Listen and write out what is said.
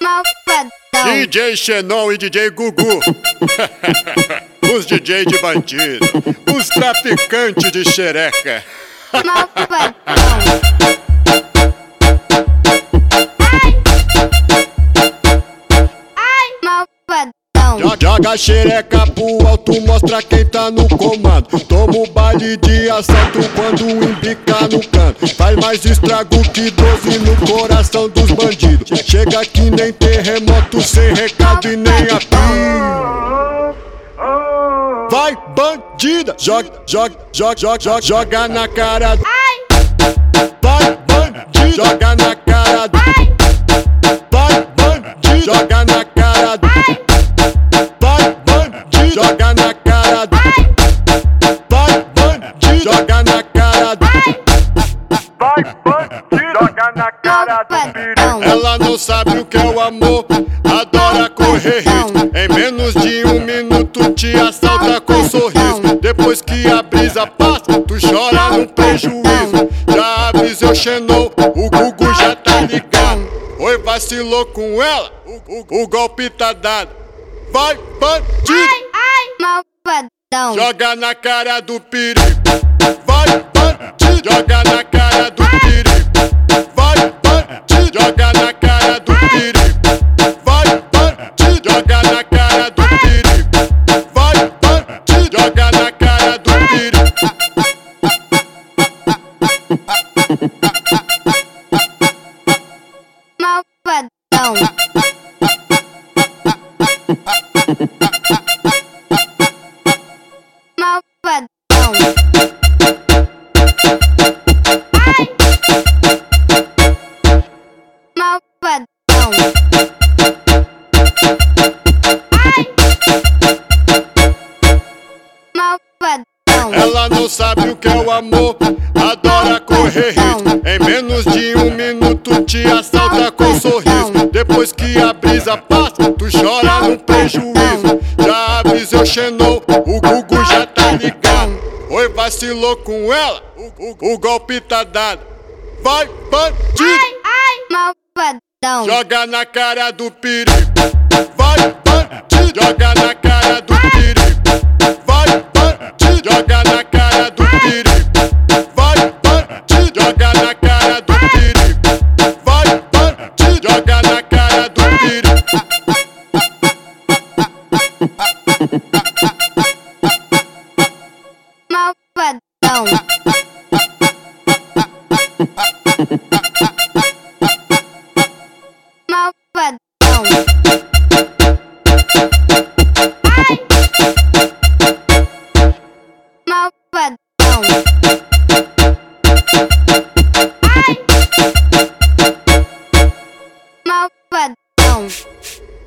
Malvadão. DJ Xenon e DJ Gugu. Os DJ de bandido, os traficantes de xereca. Malvadão. Ai, malvadão. Joga a xereca pro alto, mostra quem tá no comando. Toma o baile de assalto quando embica no canto. Faz mais estrago que 12 no coração dos bandidos. Chega que nem terremoto, sem recado e nem apito. Vai, bandida! Joga na cara do... Vai, bandida! Joga na cara do... Vai, bandida! Joga na cara do... Vai, bandida! Joga na cara do... Vai, bandida! Joga na cara do... Vai, bandido, joga na cara do perigo. Ela não sabe o que é o amor, adora correr risco. Em menos de 1 minuto te assalta com sorriso. Depois que a brisa passa, tu chora no prejuízo. Já avisou Xenon, o Gugu já tá ligado. Oi, vacilou com ela, o golpe tá dado. Vai, bandido! Ai, malvadão. Joga na cara do perigo. Vai, bandido! Joga na cara do perigo. Vai, bandido! Joga na cara do perigo. Vai, bandido! Joga na cara do perigo. Vai, bandido! Joga na cara do perigo. Malvadão. Malvadão. Malvadão. Malvadão. Ela não sabe o que é o amor, adora correr risco. Em menos de 1 minuto te assalta com sorriso. Depois que a brisa passa, tu chora no prejuízo. Já avisou Xenon, o Gugu já tá ligado. Oi, vacilou com ela, o golpe tá dado. Vai, bandido! Malvadão. Joga na cara do perigo. Vai, bandido! Joga na cara do perigo. Vai, bandido! Joga na cara do perigo. Vai, bandido! Joga na cara do perigo. Vai, bandido! Joga na cara do perigo. Malvadão. Malvadão. Malvadão. Malvadão.